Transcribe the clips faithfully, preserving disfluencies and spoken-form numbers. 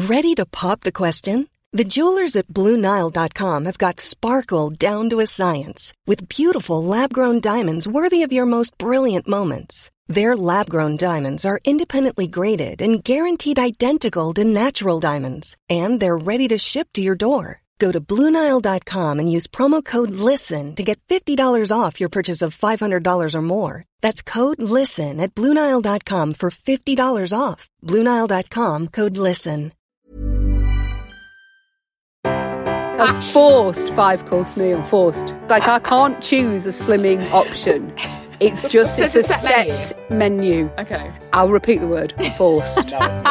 Ready to pop the question? The jewelers at Blue Nile dot com have got sparkle down to a science with beautiful lab-grown diamonds worthy of your most brilliant moments. Their lab-grown diamonds are independently graded and guaranteed identical to natural diamonds, and they're ready to ship to your door. Go to Blue Nile dot com and use promo code LISTEN to get fifty dollars off your purchase of five hundred dollars or more. That's code LISTEN at Blue Nile dot com for fifty dollars off. Blue Nile dot com, code LISTEN. A forced five-course meal, forced. Like, I can't choose a slimming option. It's just, so it's, it's a, a set set menu. menu. Okay. I'll repeat the word, forced.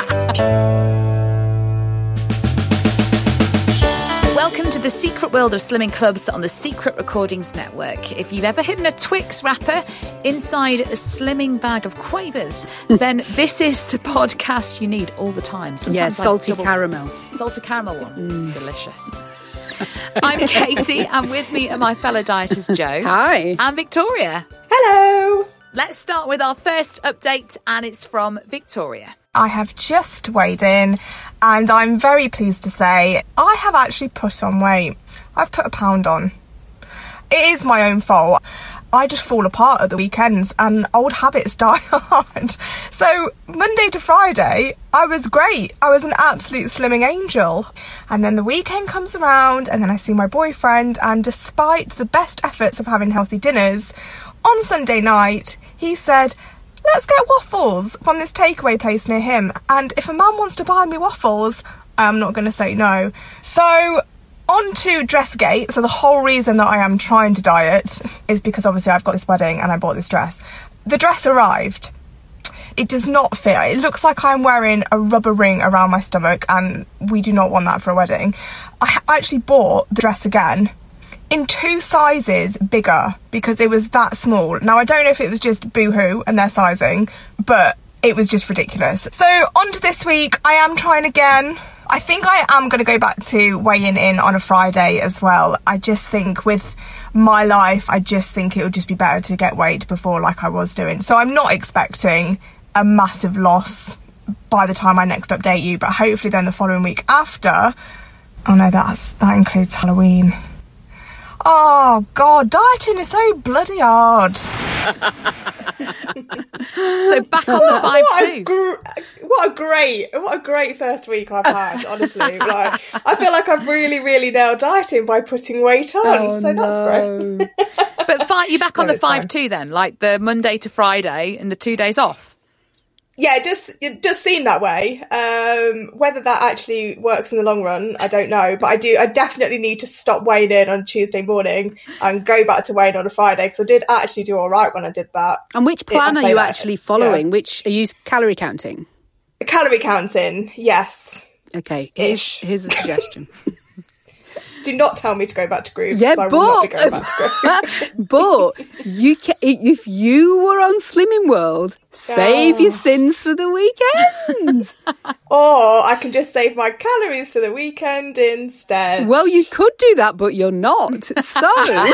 Welcome to the secret world of slimming clubs on the Secret Recordings Network. If you've ever hidden a Twix wrapper inside a slimming bag of Quavers, then this is the podcast you need all the time. Sometimes yeah, salty like double, caramel. Salty caramel one. Mm. Delicious. I'm Katie, and with me are my fellow dieters Joe. Hi. And Victoria. Hello. Let's start with our first update, and it's from Victoria. I have just weighed in, and I'm very pleased to say I have actually put on weight. I've put a pound on. It is my own fault. I just fall apart at the weekends and old habits die hard. So Monday to Friday, I was great. I was an absolute slimming angel. And then the weekend comes around and then I see my boyfriend, and despite the best efforts of having healthy dinners, on Sunday night, he said, let's get waffles from this takeaway place near him. And if a man wants to buy me waffles, I'm not going to say no. So on to Dressgate. So the whole reason that I am trying to diet is because obviously I've got this wedding and I bought this dress. The dress arrived. It does not fit. It looks like I'm wearing a rubber ring around my stomach, and we do not want that for a wedding. I actually bought the dress again in two sizes bigger because it was that small. Now, I don't know if it was just Boohoo and their sizing, but it was just ridiculous. So on to this week. I am trying again. I think I am going to go back to weighing in on a Friday as well. I just think with my life, I just think it would just be better to get weighed before, like I was doing. So I'm not expecting a massive loss by the time I next update you, but hopefully then the following week after. Oh no, that's that includes Halloween. Oh God, dieting is so bloody hard. So back on the five what two. A gr- what a great, what a great first week I've had. Honestly, like I feel like I've really, really nailed dieting by putting weight on. Oh, so no. that's great. But fi- you're back on No, the it's fine. five two then, like the Monday to Friday and the two days off. Yeah, it does, it does seem that way. Um, whether that actually works in the long run, I don't know. But I do, I definitely need to stop weighing in on Tuesday morning and go back to weighing on a Friday, because I did actually do all right when I did that. And which plan I are say you that, actually following? yeah. Which, are you calorie counting? Calorie counting, yes. Okay, here's, Ish. here's a suggestion. Do not tell me to go back to Groove. Yeah, 'cause I will not be but- going back to Groove. But you can, if you were on Slimming World, save Oh. your sins for the weekend. Or I can just save my calories for the weekend instead. Well, you could do that, but you're not. So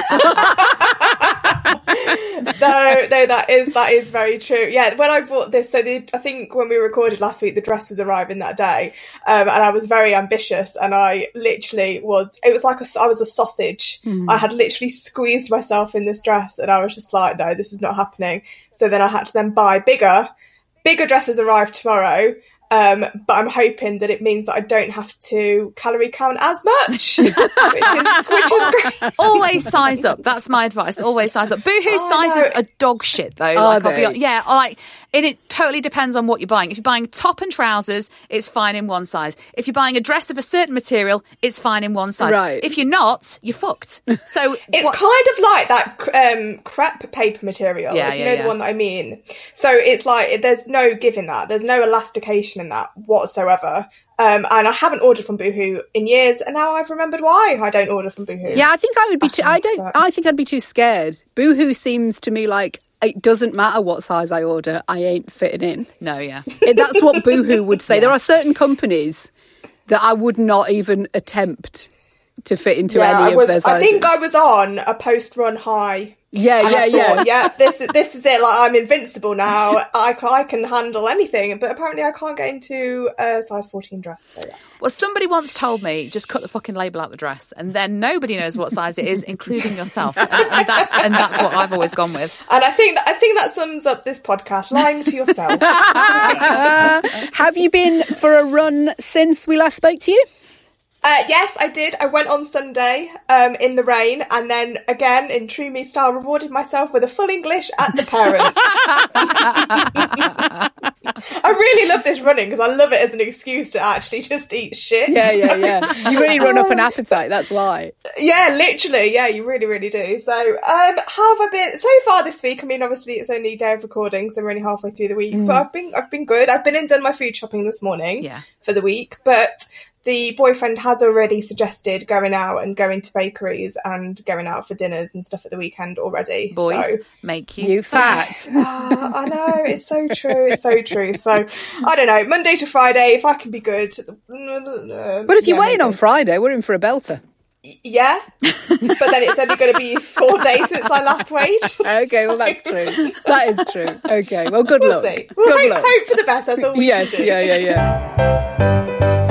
no, no, that is that is very true. Yeah, when I bought this, so the, I think when we recorded last week, the dress was arriving that day, um, and I was very ambitious, and I literally was. It was like a, I was a sausage. Mm. I had literally squeezed myself in this dress, and I was just like, no, this is not happening. So then I had to then buy bigger, bigger dresses arrive tomorrow. Um, but I'm hoping that it means that I don't have to calorie count as much, which is which is great. Always size up. That's my advice. Always size up. Boohoo Oh, sizes no. are dog shit though. Are like, I'll be, they? yeah, or like, and it totally depends on what you're buying. If you're buying top and trousers, it's fine in one size. If you're buying a dress of a certain material, it's fine in one size. Right. If you're not, you're fucked. So It's what- kind of like that um, crepe paper material, Yeah, if you yeah, know yeah. the one that I mean. So it's like, there's no giving that. There's no elastication in that whatsoever. Um, and I haven't ordered from Boohoo in years, and now I've remembered why I don't order from Boohoo. yeah, I think I would be. Too, I don't. that. I think I'd be too scared. Boohoo seems to me like it doesn't matter what size I order, I ain't fitting in. no, yeah. It- That's what Boohoo would say. There are certain companies that I would not even attempt to fit into Yeah, any I of was. their sizes. I think I was on a post-run high Yeah, And yeah, I yeah. thought, yeah, this this is it. Like, I'm invincible now. I, ca- I can handle anything. But apparently, I can't get into a size fourteen dress. So that's Well, somebody once told me, just cut the fucking label out the dress, and then nobody knows what size it is, including yourself. And, and that's and that's what I've always gone with. And I think that, I think that sums up this podcast. Lying to yourself. Uh, have you been for a run since we last spoke to you? Uh, yes, I did. I went on Sunday um, in the rain, and then again, in true me style, rewarded myself with a full English at the parents. I really love this running because I love it as an excuse to actually just eat shit. Yeah, yeah, yeah. You really run up an appetite, that's why. Yeah, literally. Yeah, you really, really do. So, um, how have I been so far this week? I mean, obviously, it's only a day of recording, so we're only halfway through the week. Mm. But I've been, I've been good. I've been and done my food shopping this morning Yeah. for the week, but the boyfriend has already suggested going out and going to bakeries and going out for dinners and stuff at the weekend already. Boys So, make you, You fat. oh, I know, it's so true, it's so true. So, I don't know, Monday to Friday, if I can be good. But if you're yeah, waiting on maybe. Friday, we're in for a belter. Yeah, but then it's only going to be four days since I last weighed. Okay, well, that's true. That is true. Okay, well, good We'll luck. see. We'll Good hope, luck. hope for the best, that's all we Yes, can do. yeah, yeah, yeah.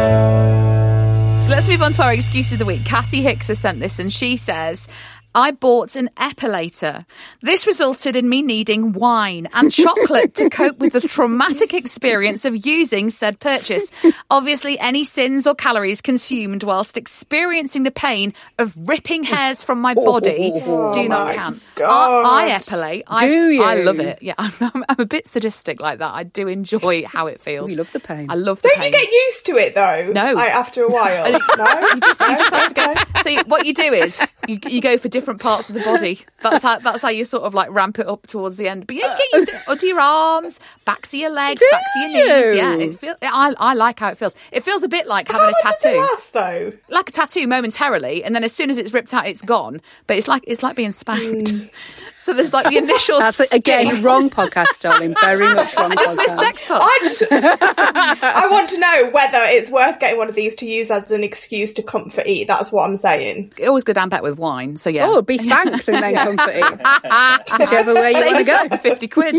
Let's move on to our excuse of the week. Cassie Hicks has sent this, and she says, I bought an epilator. This resulted in me needing wine and chocolate to cope with the traumatic experience of using said purchase. Obviously, any sins or calories consumed whilst experiencing the pain of ripping hairs from my body do not my count. God. I, I epilate. I, Do you? I love it. Yeah, I'm, I'm, I'm a bit sadistic like that. I do enjoy how it feels. We love the pain. I love the Don't pain. you get used to it though? No. Like, after a while? No? You just, you just have to go. Okay. So you- what you do is you, you go for different parts of the body. That's how that's how you sort of like ramp it up towards the end. But you get used to it. Under your arms, backs of your legs, Do backs of your knees. you? Yeah, it feel, I I like how it feels. It feels a bit like having How a long does it tattoo, last though? like a tattoo momentarily, and then as soon as it's ripped out, it's gone. But it's like it's like being spanked. So there's like the initial. That's it, again, sting. wrong podcast, darling. Very much wrong I just podcast. missed sex talk. I, just- I want to know whether it's worth getting one of these to use as an excuse to comfort eat. That's what I'm saying. Always good and bet with wine. So yeah. Oh, be spanked and then comforting. Whichever way you Save want to yourself go. the fifty quid.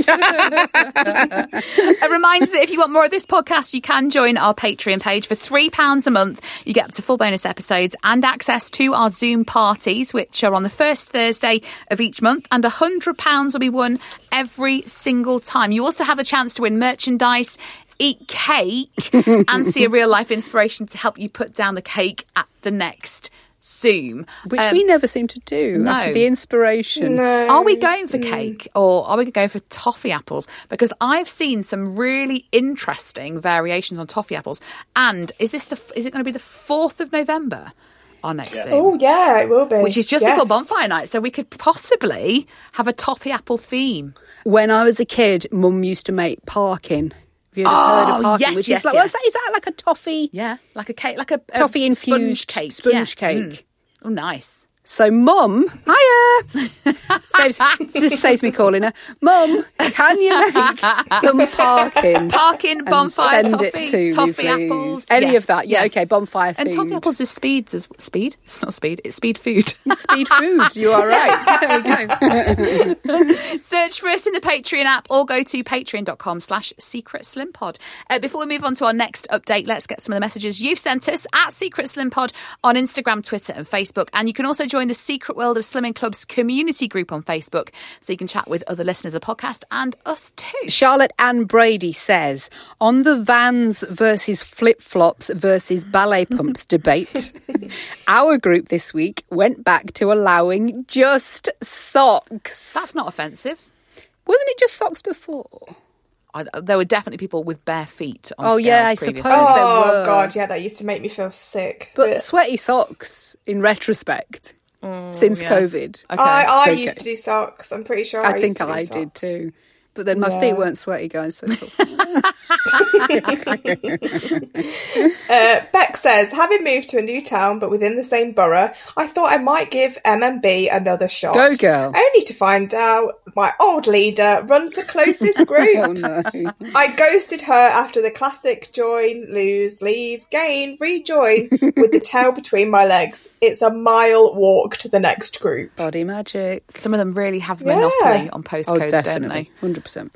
A reminder that if you want more of this podcast, you can join our Patreon page. For three pounds a month, you get up to full bonus episodes and access to our Zoom parties, which are on the first Thursday of each month. And one hundred pounds will be won every single time. You also have a chance to win merchandise, eat cake, and see a real-life inspiration to help you put down the cake at the next Zoom. Which Um, we never seem to do no. after the inspiration. No. Are we going for cake or are we going for toffee apples? Because I've seen some really interesting variations on toffee apples. And is this the? Is it going to be the fourth of November? Our next Zoom, Oh yeah, it will be. which is just Yes. before bonfire night, so we could possibly have a toffee apple theme. When I was a kid, Mum used to make parkin. Have you ever heard Oh, of parkin? yes, Which yes, is like, yes. what's that? Is that like a toffee? Yeah, like a cake, like a, a Toffee sponge infused cake. sponge yeah. cake. Mm. Oh, nice. So, Mum, hiya. saves, this saves me calling her. Mum, can you make some parkin? Parkin, and bonfire, send toffee, it to me, toffee please? apples. Any yes, of that? Yeah, yes. okay, bonfire And toffee themed. apples is speed. As, speed? It's not speed. It's speed food. Speed food, you are right. There we go. Search for us in the Patreon app or go to patreon.com slash secret slim pod. Uh, before we move on to our next update, let's get some of the messages you've sent us at Secret Slim Pod on Instagram, Twitter and Facebook. And you can also join the Secret World of Slimming Club's community group on Facebook, so you can chat with other listeners of the podcast and us too. Charlotte Ann Brady says, on the Vans versus flip-flops versus ballet pumps debate, our group this week went back to allowing just socks. That's not offensive. Wasn't it just socks before? I, there were definitely people with bare feet on Oh, scales yeah, I previously. suppose. there Oh were. god, yeah, that used to make me feel sick. But sweaty socks, in retrospect, since yeah. COVID. Okay. I, I Okay. used to do socks. I'm pretty sure. I, I think used to do I did socks. too. But then my Yeah. feet weren't sweaty, guys. So Uh, Bex says, having moved to a new town but within the same borough, I thought I might give M M B another shot. Go, girl. Only to find out my old leader runs the closest group. Oh, no. I ghosted her after the classic join, lose, leave, gain, rejoin with the tail between my legs. It's a mile walk to the next group. Body magic. Some of them really have Yeah. monopoly on Oh, postcodes, don't definitely. they? one hundred percent.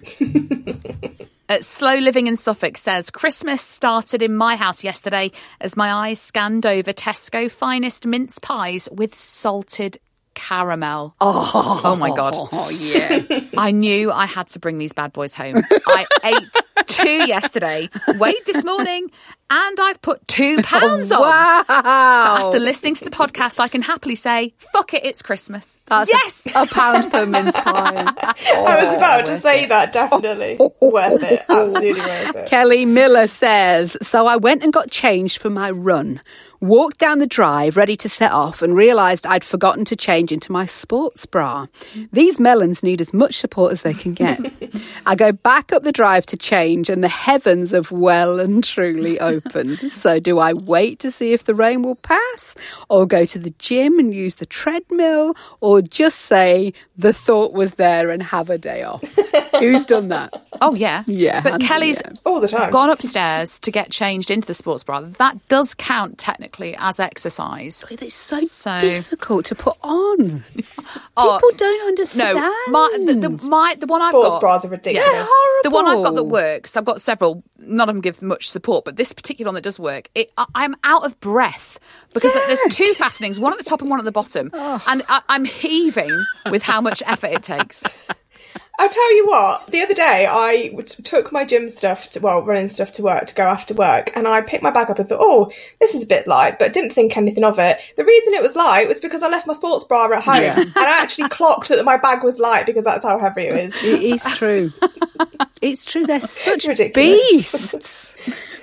Uh, Slow Living in Suffolk says, Christmas started in my house yesterday as my eyes scanned over Tesco finest mince pies with salted caramel. Oh, Oh my God. Oh, yes. I knew I had to bring these bad boys home. I ate two yesterday, weighed this morning, and I've put two pounds on. Wow. But after listening to the podcast, I can happily say, fuck it, it's Christmas. That's yes! a, a pound per mince pie. I was about to say that, definitely. Worth it. Absolutely worth it. Kelly Miller says, so I went and got changed for my run. Walked down the drive, ready to set off, and realised I'd forgotten to change into my sports bra. These melons need as much support as they can get. I go back up the drive to change, and the heavens have well and truly opened. So do I wait to see if the rain will pass, or go to the gym and use the treadmill, or just say the thought was there and have a day off? Who's done that? Oh, yeah. Yeah, But hands Kelly's in the air. All the time. gone upstairs to get changed into the sports bra. That does count technically as exercise. It's so, So- difficult to put on. Oh, People don't understand. No, my the, the my the one Sports I've got. bras are ridiculous. Yeah, the one I've got that horrible. works. I've got several. None of them give much support, but this particular one that does work, it, I, I'm out of breath because there's two fastenings, one at the top and one at the bottom, and I, I'm heaving with how much effort it takes. I'll tell you what, the other day I w- took my gym stuff, to, well, running stuff to work, to go after work, and I picked my bag up and thought, oh, this is a bit light, but didn't think anything of it. The reason it was light was because I left my sports bra at home, Yeah. and I actually clocked that my bag was light because that's how heavy it is. It is true. It's true. They're such ridiculous. beasts.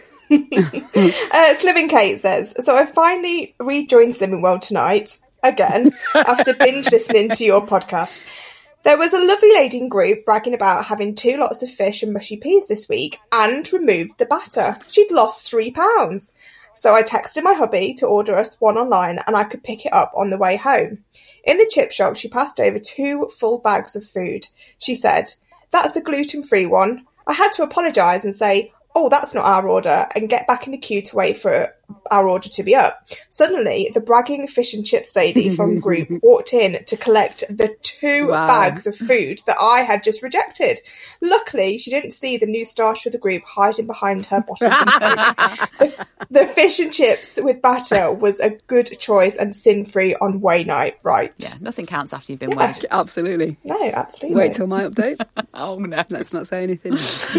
Uh, Slimming Kate says, so I finally rejoined Slimming World tonight, again, after binge listening to your podcast. There was a lovely lady in group bragging about having two lots of fish and mushy peas this week and removed the batter. She'd lost three pounds. So I texted my hubby to order us one online and I could pick it up on the way home. In the chip shop, she passed over two full bags of food. She said, that's the gluten-free one. I had to apologise and say, oh, that's not our order, and get back in the queue to wait for our order to be up. Suddenly, the bragging fish and chips lady from group walked in to collect the two Wow. bags of food that I had just rejected. Luckily, she didn't see the new starter of the group hiding behind her bottoms and coat. the, the fish and chips with batter was a good choice and sin-free on weigh night, right? Yeah, nothing counts after you've been Yeah. weighed. Absolutely. No, absolutely. Wait till my update. Oh no. Let's not say anything.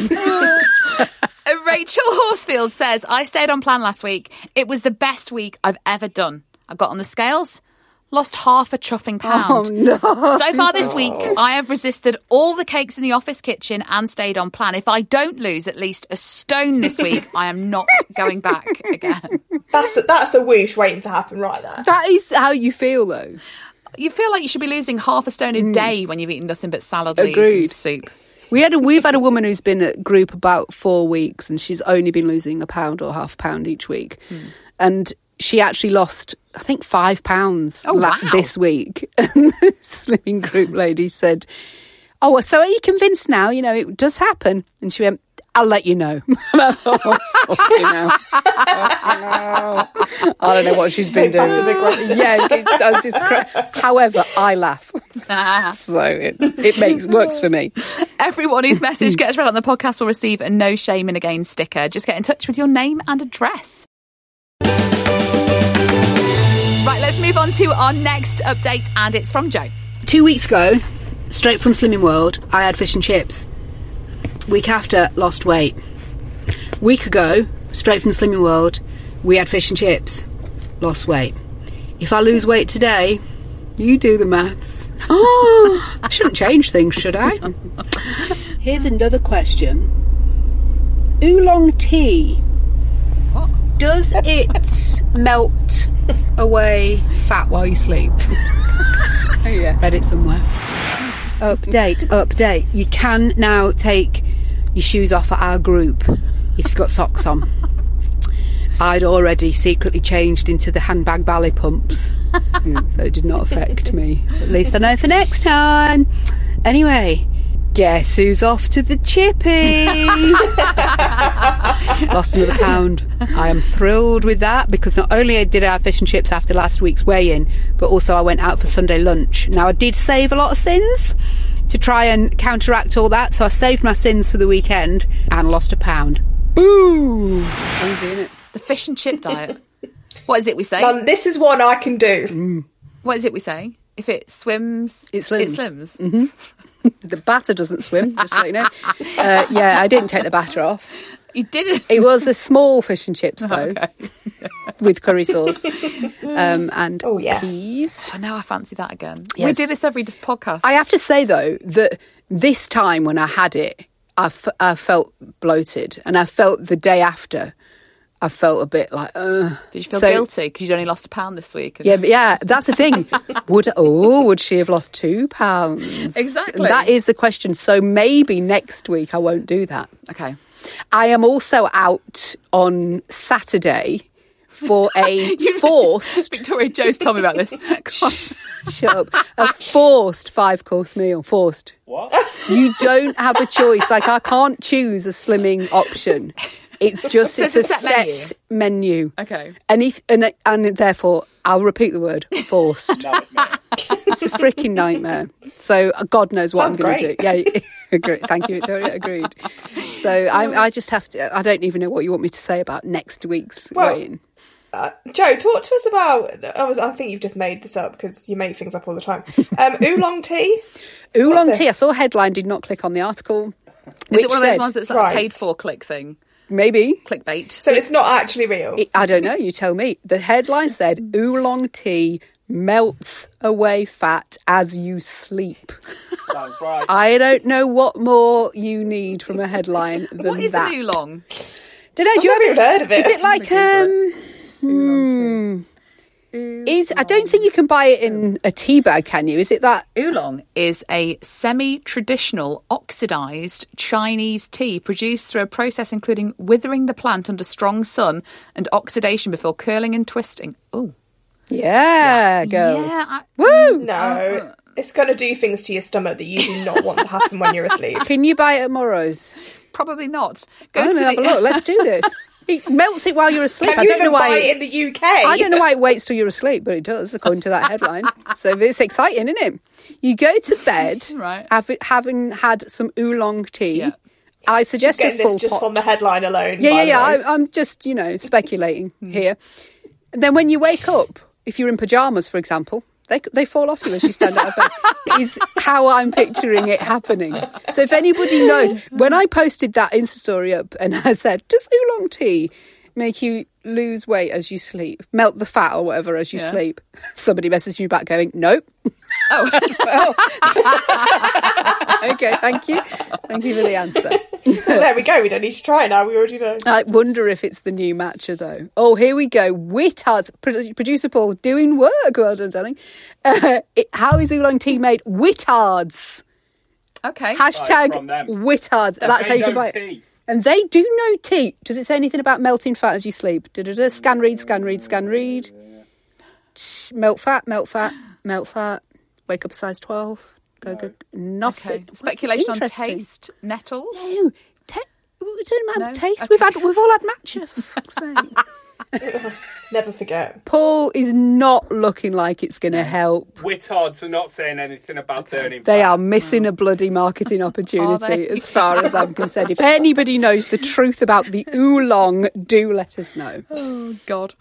Uh, Rachel Horsefield says, I stayed on plan last week. It was the best week I've ever done. I got on the scales, lost half a chuffing pound. Oh, no. So far this week, I have resisted all the cakes in the office kitchen and stayed on plan. If I don't lose at least a stone this week, I am not going back again. That's, that's a whoosh waiting to happen right there. That is how you feel, though. You feel like you should be losing half a stone a day when you've eaten nothing but salad leaves Agreed. and soup. We had a, we've had a woman who's been at group about four weeks and she's only been losing a pound or half a pound each week. Hmm. And she actually lost, I think, five pounds Oh, wow. this week. And the slimming group lady said, oh, well, so are you convinced now? You know, it does happen. And she went, I'll let you know. And I thought, oh, fucking hell. Oh, no. I don't know what she's been doing. passive-aggressive. Yeah, it's, I just cra- however, I laugh. So it, it makes works for me. Everyone whose message gets read on the podcast will receive a No Shaming Again sticker. Just get in touch with your name and address. Right, let's move on to our next update, and it's from Joe. Two weeks ago, straight from Slimming World, I had fish and chips. Week after, lost weight. Week ago, straight from Slimming World, we had fish and chips. Lost weight. If I lose weight today, you do the maths. Oh, I shouldn't change things, should I? Here's another question. Oolong tea. Does it melt away fat while you sleep? Oh, yeah. Read it somewhere. Update, update. You can now take your shoes off at our group if you've got socks on. I'd already secretly changed into the handbag ballet pumps, so it did not affect me. At least I know for next time. Anyway, guess who's off to the chippy? Lost another pound. I am thrilled with that, because not only did I have fish and chips after last week's weigh-in, but also I went out for Sunday lunch. Now, I did save a lot of sins to try and counteract all that, so I saved my sins for the weekend and lost a pound. Boo! Easy, innit? The fish and chip diet. What is it we say? Um, this is one I can do. Mm. What is it we say? If it swims, it swims. It swims. Mm-hmm. The batter doesn't swim, just so you know. Uh, yeah, I didn't take the batter off. You didn't? It was a small fish and chips, though, okay. with curry sauce um, and oh, yes. peas. Oh, now I fancy that again. Yes. We do this every podcast. I have to say, though, that this time when I had it, I, f- I felt bloated, and I felt the day after, I felt a bit like, ugh. Did you feel so, guilty because you'd only lost a pound this week? And... Yeah, but yeah, that's the thing. Would oh, would she have lost two pounds? Exactly. That is the question. So maybe next week I won't do that. Okay. I am also out on Saturday for a forced... Victoria Jo's told me about this. Shut up. A forced five-course meal. Forced. What? You don't have a choice. Like, I can't choose a slimming option. It's just So it's, it's a a set set menu. Okay. And if and and therefore I'll repeat the word forced. Nightmare. It's a freaking nightmare. So uh, God knows what Sounds I'm going to do. great. Yeah, agree. Thank you, Victoria. Agreed. So I, I just have to. I don't even know what you want me to say about next week's Well, weigh-in. Uh, Joe, talk to us about. I was. I think you've just made this up because you make things up all the time. Um, oolong tea. Oolong What's tea. I this? saw a headline. Did not click on the article. Is it one of those said, ones that's like Right. a paid for click thing? Maybe. Clickbait. So it's not actually real. It, I don't know. You tell me. The headline said oolong tea melts away fat as you sleep. Sounds right. I don't know what more you need from a headline than What is that. an oolong? Don't know. Do you I've have never heard of it. Is it like um? Hmm, is I don't think you can buy it in a tea bag, can you? Is it that? Oolong is a semi-traditional oxidised Chinese tea produced through a process including withering the plant under strong sun and oxidation before curling and twisting. Oh, Yeah, girls. Yeah, I- Woo! No, it's going to do things to your stomach that you do not want to happen when you're asleep. Can you buy it at Morrow's? probably not. Go I'm to gonna have the a look. Let's do this. It melts it while you're asleep. Can I you don't even know why. buy it in the U K? I don't know why it waits till you're asleep, but it does, according to that headline. So it's exciting, isn't it? You go to bed, Right. have, having had some oolong tea. Yeah. I suggest a Getting full this just pot. from the headline alone. yeah, by yeah, the yeah. way. I, I'm just, you know, speculating here. And then when you wake up, if you're in pyjamas, for example, they they fall off you as you stand out of bed. Is how I'm picturing it happening. So if anybody knows, when I posted that Insta story up and I said, does oolong tea make you lose weight as you sleep, melt the fat or whatever as you Yeah. sleep? Somebody messaged me back going, nope. Oh, Okay, thank you. Thank you for the answer. Well, there we go. We don't need to try now. We already know. I wonder if it's the new matcha, though. Oh, here we go. Whittards. Pro- Producer Paul doing work. Well done, darling. Uh, it, how is oolong tea made? Whittards. okay. Hashtag from them. Whittards. That's how you can buy it. Tea. And they do know tea. Does it say anything about melting fat as you sleep? Da-da-da. Scan read, scan read, scan read. Shh, Melt fat, melt fat, melt fat. Wake up a size twelve. Go, go. Nothing. Okay. Speculation on Interesting. taste. Nettles. No, te- we don't No? have taste. Okay. We've had, we've all had matcha. For fuck's sake. Never forget. Paul is not looking like it's going to help. Whittards are not saying anything about burning They fat. are missing a bloody marketing Are opportunity they? as far as I'm concerned. If anybody knows the truth about the oolong, do let us know. Oh, God.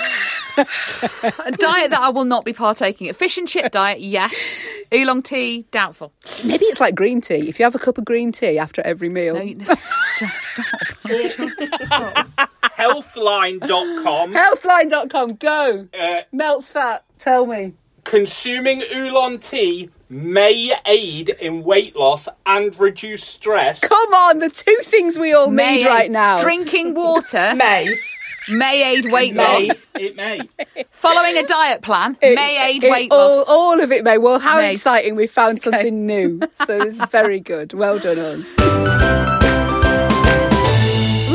A diet that I will not be partaking. A fish and chip diet, yes. Oolong tea, doubtful. Maybe it's like green tea. If you have a cup of green tea after every meal. No, you- just stop. Just stop. Healthline dot com. Healthline dot com, go. Uh, Melts fat, tell me. consuming oolong tea may aid in weight loss and reduce stress. Come on, the two things we all May need aid- right now. Drinking water May. may aid weight May. loss. It may. Following a diet plan It- may aid it- weight all, loss. all of it, May. Well, how May. exciting. We found something new. So it's very good. Well done, us.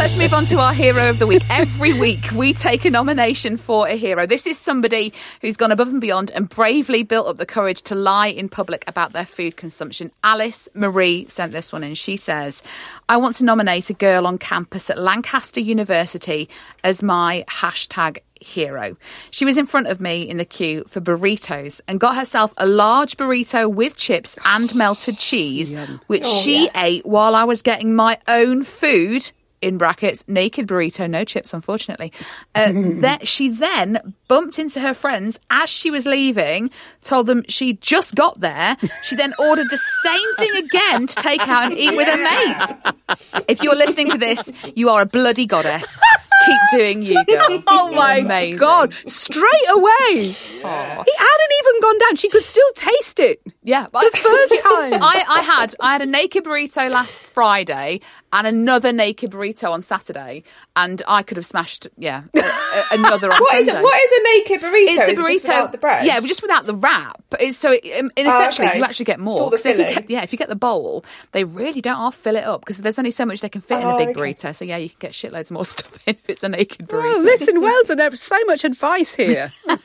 let's move on to our hero of the week. Every week we take a nomination for a hero. This is somebody who's gone above and beyond and bravely built up the courage to lie in public about their food consumption. Alice Marie sent this one in. She says, I want to nominate a girl on campus at Lancaster University as my hashtag hero. She was in front of me in the queue for burritos and got herself a large burrito with chips and melted cheese, which Oh, she yes. ate while I was getting my own food, in brackets, naked burrito, no chips, unfortunately. Uh, that she then bumped into her friends as she was leaving, told them she just got there. She then ordered the same thing again to take out and eat with her mates. If you're listening to this, you are a bloody goddess. Keep doing you, girl. Oh my Amazing. God. Straight away. He hadn't even gone down. She could still taste it. Yeah, The first time. I, I had I had a naked burrito last Friday and another naked burrito on Saturday, and I could have smashed yeah a, a, another on What is Sunday. it? What is a naked burrito? It's the Is it burrito just without the bread? Yeah, just without the wrap. It's, so it, um, and essentially, okay. you actually get It's more. all the 'Cause if you filling. get, yeah, if you get the bowl, they really don't half fill it up because there's only so much they can fit in a Oh, big okay. burrito. So yeah, you can get shitloads more stuff in if it's a naked burrito. Oh, listen, well done. There's so much advice here. Follow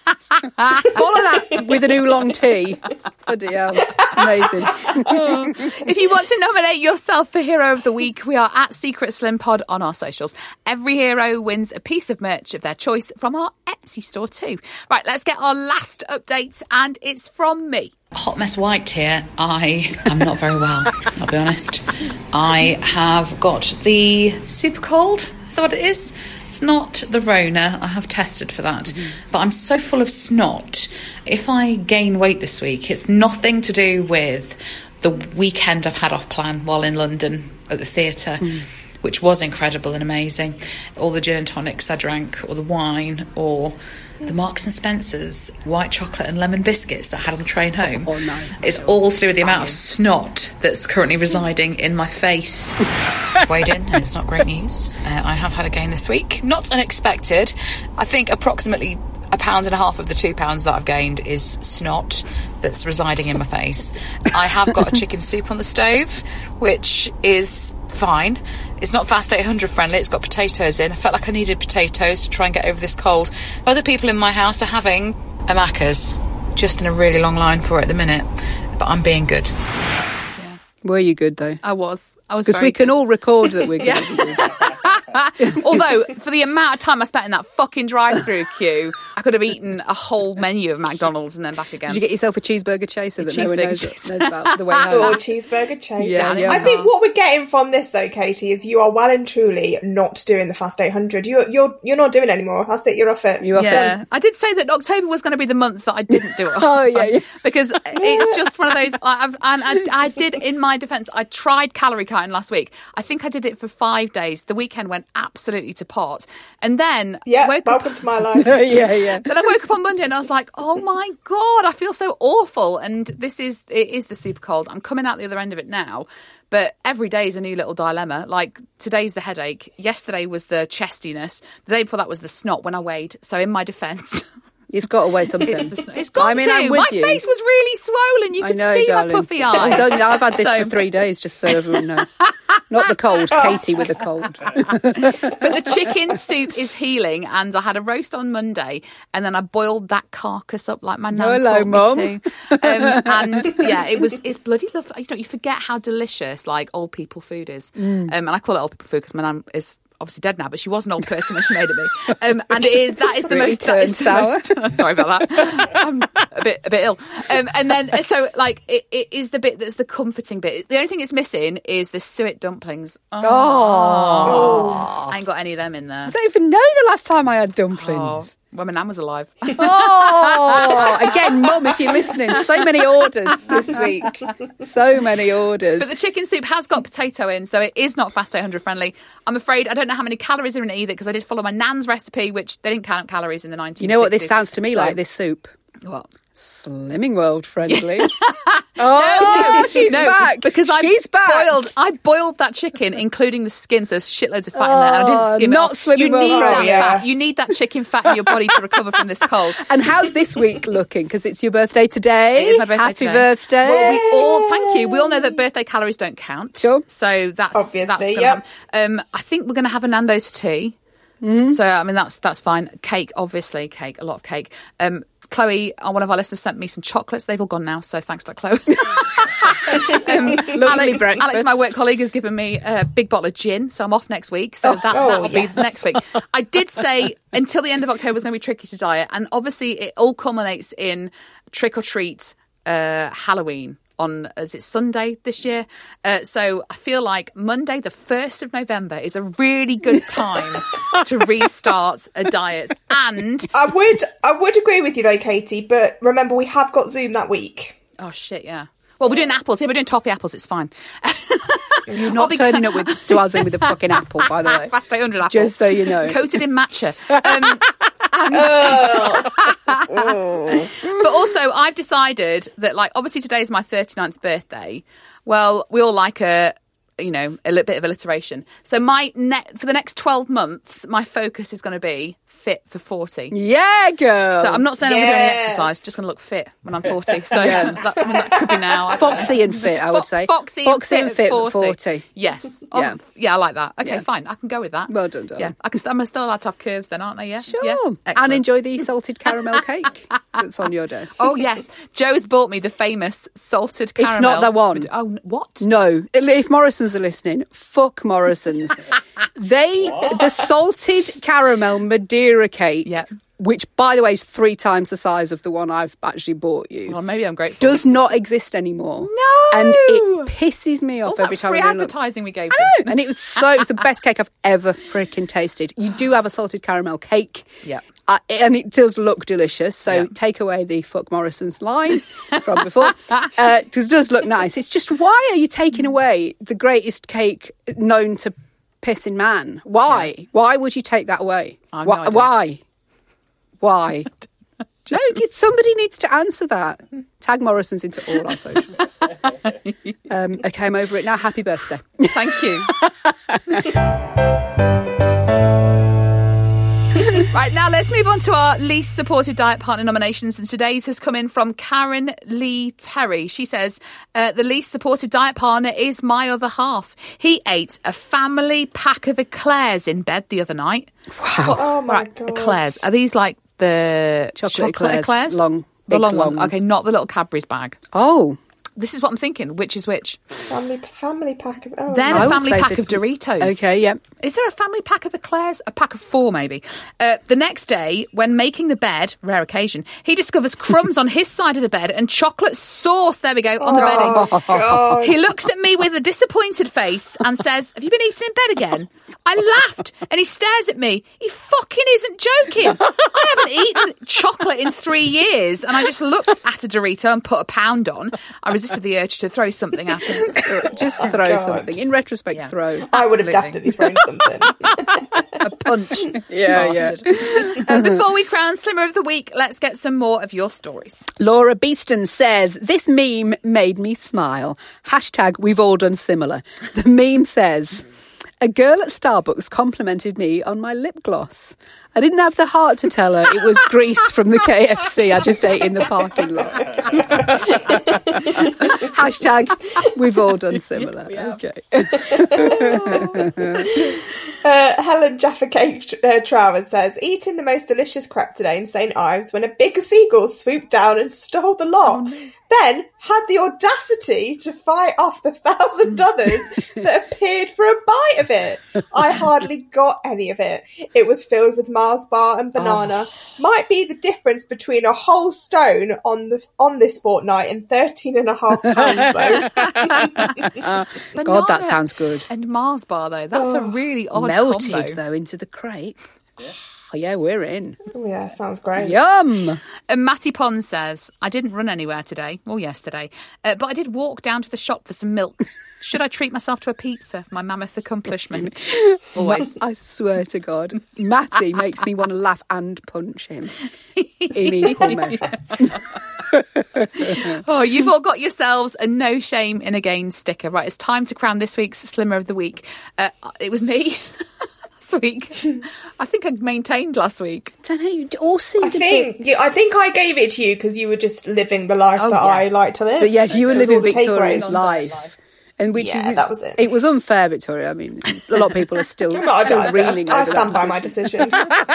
that with an oolong tea. Bloody hell. Amazing. If you want to nominate yourself for Hero of the Week, we are at Secret Slim Pod on our socials. Every hero wins a piece of merch of their choice from our Etsy store too. Right, let's get our last update, and it's from me. Hot Mess White here. I am not very well, I'll be honest. I have got the super cold. Is that what it is? It's not the Rona. I have tested for that. Mm-hmm. But I'm so full of snot. If I gain weight this week, it's nothing to do with the weekend I've had off plan while in London at the theatre, mm. which was incredible and amazing. All the gin and tonics I drank, or the wine, or the Marks and Spencer's white chocolate and lemon biscuits that I had on the train home. Oh, nice. It's all to do with the amount of snot that's currently residing in my face. Weighed in, and it's not great news. Uh, I have had a gain this week. Not unexpected. I think approximately a pound and a half of the two pounds that I've gained is snot that's residing in my face. I have got a chicken soup on the stove, which is fine. It's not Fast eight hundred friendly. It's got potatoes in. I felt like I needed potatoes to try and get over this cold. Other people in my house are having a Macca's, just in a really long line for it at the minute. But I'm being good. Were you good, though? I was. I was Because very we can good. all record that we're good. Yeah. Although, for the amount of time I spent in that fucking drive-through queue, I could have eaten a whole menu of McDonald's and then back again. Did you get yourself a cheeseburger chaser that no one cheeseburger knows, chaser. knows about the way Or home? cheeseburger chain. Yeah, yeah. I think what we're getting from this, though, Katie, is you are well and truly not doing the Fast eight hundred. You're you're you're not doing it anymore. That's it. You're off it. You off Yeah, it? I did say that October was going to be the month that I didn't do it. Oh, yeah, yeah. Because it's just one of those. I've, and I, I did, in my defence, I tried calorie counting last week. I think I did it for five days. The weekend went absolutely to pot, and then Yeah, woke welcome up. to my life. yeah, yeah. Then I woke up on Monday and I was like, "Oh my god, I feel so awful." And this is it is the super cold. I'm coming out the other end of it now. But every day is a new little dilemma. Like, today's the headache. Yesterday was the chestiness. The day before that was the snot when I weighed. So in my defence, It's got to weigh something. it's, the snot. It's got I mean, to. I'm with My you. face was really swollen. You I could know, see darling. my puffy Oh, eyes. don't, I've had this So- for three days, just so everyone knows. Not the cold, Katie with the cold. But the chicken soup is healing, and I had a roast on Monday, and then I boiled that carcass up like my nan Hello, taught Mum. me to. Um, and yeah, it was it's bloody lovely. You know, you forget how delicious like old people food is, Mm. um, and I call it old people food because my nan is obviously dead now, but she was an old person when she made it me. Um, and it is that is the Really most, that turned is the sour. most sorry about that. I'm a bit a bit ill. Um, and then so like it, it is the bit that's the comforting bit. The only thing it's missing is the suet dumplings. Oh, Oh. I ain't got any of them in there. I don't even know the last time I had Oh, dumplings. when my nan was alive. Oh, again, Mum, if you're listening, so many orders this week. So many orders. But the chicken soup has got potato in, so it is not Fast eight hundred friendly. I'm afraid I don't know how many calories are in it either, because I did follow my nan's recipe, which they didn't count calories in the nineteen sixties. You know what this sounds to me So- like, this soup? What? Slimming World friendly. oh, no, she's no, back. Because I she's back. boiled I boiled that chicken, including the skin, so there's shitloads of fat oh, in there. And I didn't skim not it off. Slimming You World need friendly, that yeah. fat. You need that chicken fat in your body to recover from this cold. And how's this week looking? Because it's your birthday today. It is my birthday Happy today. birthday. Well, we all, thank you. We all know that birthday calories don't count. Sure. So that's, Obviously, that's going to yep. happen. Um, I think we're going to have a Nando's for tea. Mm. So, I mean, that's that's fine. Cake, obviously, cake, a lot of cake. Um, Chloe, one of our listeners, sent me some chocolates. They've all gone now, so thanks for that, Chloe. um, Alex, Alex, my work colleague, has given me a big bottle of gin, so I'm off next week. So that, oh, that'll yes. be next week. I did say until the end of October is going to be tricky to diet, and obviously it all culminates in trick or treat uh, Halloween. On, is it Sunday this year? Uh, so I feel like Monday, the first of November, is a really good time to restart a diet. And I would, I would agree with you though, Katie. But remember, we have got Zoom that week. oh shit, yeah. Well, we're doing apples. Yeah, we're doing toffee apples. It's fine. You're not turning up with to our Zoom with a fucking apple, by the way. Fast eight hundred apples. Just so you know. Coated in matcha. Um, and, oh. But also, I've decided that, like, obviously today's my thirty-ninth birthday. Well, we all like a, you know, a little bit of alliteration. So my ne- for the next twelve months, my focus is going to be fit for forty. Yeah, girl. So I'm not saying I'm going to do any Yes. exercise, just going to look fit when I'm forty. So yeah, that, I mean, that could be now. I don't Foxy know. and fit, I would say. Foxy, Foxy and and fit for for forty. Yes. Yeah. Oh, yeah, I like that. Okay, Yeah. fine. I can go with that. Well done, darling. Yeah, I can. I'm still allowed to have curves then, aren't I? Yeah. Sure. Yeah. And Excellent. enjoy the salted caramel cake that's on your desk. Oh yes, Joe's bought me the famous salted caramel. It's not the one. Oh, what? No, if Morrison's are listening, fuck Morrison's. They, the salted caramel Madeira cake, Yeah. which, by the way, is three times the size of the one I've actually bought you, Well, maybe I'm grateful. does not exist anymore. No! And it pisses me off All every that time free I go and look. advertising we gave I them. know, and it was so, it was the best cake I've ever freaking tasted. You do have a salted caramel cake. Yeah. Uh, and it does look delicious, so Yeah. take away the fuck Morrison's line from before. Uh, 'cause it does look nice. It's just, why are you taking away the greatest cake known to pissing man? Why? Yeah. Why would you take that away? I've Why? no idea. Why? Why? No, it- somebody needs to answer that. Tag Morrison's into all our socials. um, okay, I'm over it now. Happy birthday. Thank you. Right, now let's move on to our least supportive diet partner nominations. And today's has come in from Karen Lee Terry. She says, uh, the least supportive diet partner is my other half. He ate a family pack of eclairs in bed the other night. Wow. Oh my Right, god. eclairs. Are these like the Chocolate eclairs, long, the big long long ones. ones. Okay, not the little Cadbury's bag. Oh. This is what I'm thinking. Which is which? Family, family pack of. Oh, Then I a would family say pack the- of Doritos. Okay, yeah. Is there a family pack of eclairs? A pack of four, maybe. Uh, the next day, when making the bed, rare occasion, he discovers crumbs on his side of the bed and chocolate sauce, there we go, on the bedding. God. He looks at me with a disappointed face and says, have you been eating in bed again? I laughed and he stares at me. He fucking isn't joking. I haven't eaten chocolate in three years. And I just looked at a Dorito and put a pound on. I resisted the urge to throw something at him. Just throw God. something. In retrospect, Yeah. throw. I would have Absolutely. definitely thrown something. A punch. Yeah, yeah. Bastard. Uh, before we crown Slimmer of the Week, let's get some more of your stories. Laura Beeston says, this meme made me smile. Hashtag we've all done similar. The meme says, a girl at Starbucks complimented me on my lip gloss. I didn't have the heart to tell her it was grease from the K F C I just ate in the parking lot. Hashtag we've all done similar. Okay. Uh, Helen Jaffa Cake uh, Travers says, eating the most delicious crepe today in Saint Ives when a big seagull swooped down and stole the lot. Oh, no. Then had the audacity to fight off the thousand others that appeared for a bite of it. I hardly got any of it. It was filled with Mars bar and banana. Oh. Might be the difference between a whole stone on the on this fortnight and thirteen and a half pounds though. God, that sounds good. And Mars bar though, that's oh, a really odd melted combo. though into the crate. Yeah. Oh, yeah, we're in. Oh, yeah, sounds great. Yum! And Matty Pond says, I didn't run anywhere today, or yesterday, uh, but I did walk down to the shop for some milk. Should I treat myself to a pizza for my mammoth accomplishment? Always. I swear to God, Matty makes me want to laugh and punch him in equal measure. Oh, you've all got yourselves a no shame in a gain sticker. Right, it's time to crown this week's Slimmer of the Week. Uh, it was me. Last week, I think I maintained last week. I don't know. You all seemed I a think bit. you, I think I gave it to you because you were just living the life Oh, that yeah. I like to live. But yes, you were It was living all the Victoria's takeaways. life, and which Yeah, was, that was it. It was unfair, Victoria. I mean, a lot of people are still, I'm not, still I, I, reeling I over stand that by my decision.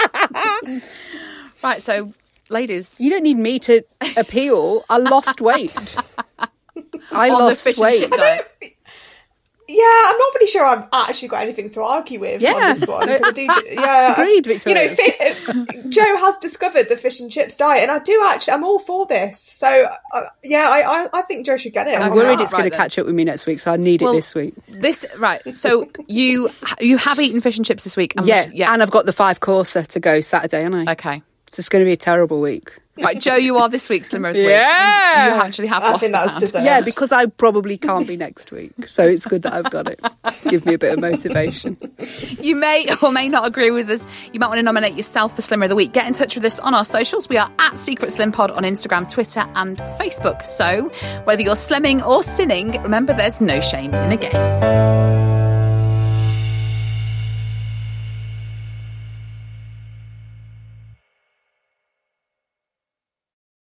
Right, so ladies, You don't need me to appeal. I lost weight. I on the lost fish and weight. chip diet. Yeah, I'm not really sure I've actually got anything to argue with Yeah. on this one. 'cause I do, yeah, Agreed, You Victoria. know, fi- Joe has discovered the fish and chips diet, and I do actually, I'm all for this. So, uh, yeah, I, I, I think Joe should get it. I'm on worried that. it's going Right to then. catch up with me next week, so I need Well, it this week. This right. So you you have eaten fish and chips this week. and- Yeah, yeah. and I've got the five courser to go Saturday, haven't I? Okay. So it's going to be a terrible week. Right, Joe, you are this week's Slimmer of the Week. Yeah. You actually have I lost think the that's pound. deserved. Yeah, because I probably can't be next week, so it's good that I've got it. Give me a bit of motivation. You may or may not agree with us. You might want to nominate yourself for Slimmer of the Week. Get in touch with us on our socials. We are at Secret Slim Pod on Instagram, Twitter and Facebook. So whether you're slimming or sinning, remember there's no shame in a game.